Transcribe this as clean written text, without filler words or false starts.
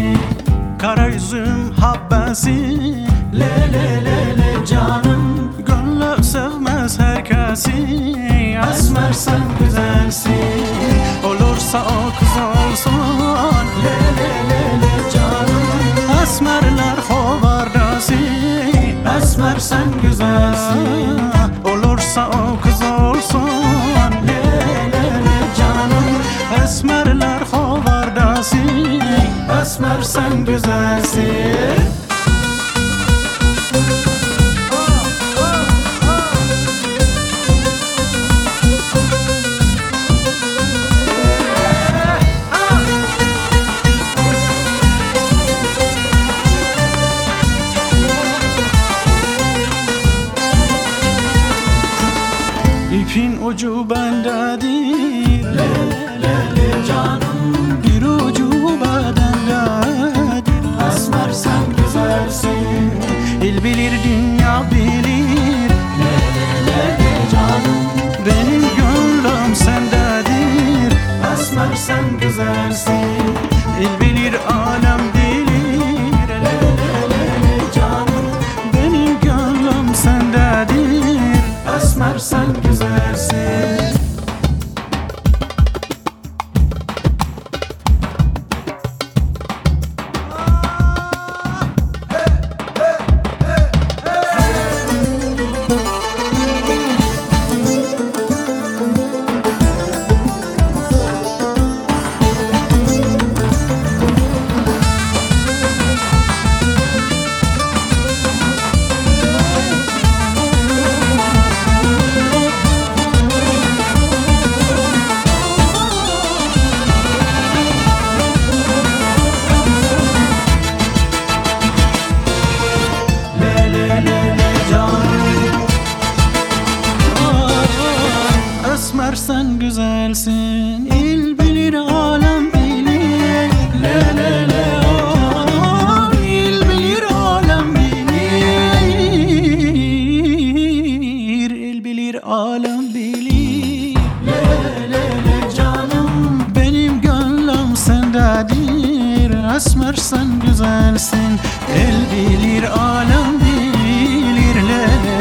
Kara üzüm habbesi, Le le le le canım, gönlü sevmez herkesi. esmer sen güzelsin. Olursa o kız olsun, Le le le le canım, esmerler hovardası. esmer sen güzelsin. Olursa o kız olsun, Le le le canım, esmerler hovardası. esmer sen güzelsin. İpin ucu bendedir, Le le le canım, bir ucu bedendedir. esmer sen güzelsin. İl bilir dünya bilir, Le le le le canım, benim gönlüm sendedir. esmer sen güzelsin. İl bilir alem bilir, Le le le le canım, benim gönlüm sendedir. esmer sen güzelsin. Le le le le canım, Esmer sen güzelsin, il bilir alem bilir. le le le İl bilir alem bilir, il bilir alem bilir. le le le canım, Benim gönlüm sendedir, esmer sen güzelsin. El bilir alem bilir, le le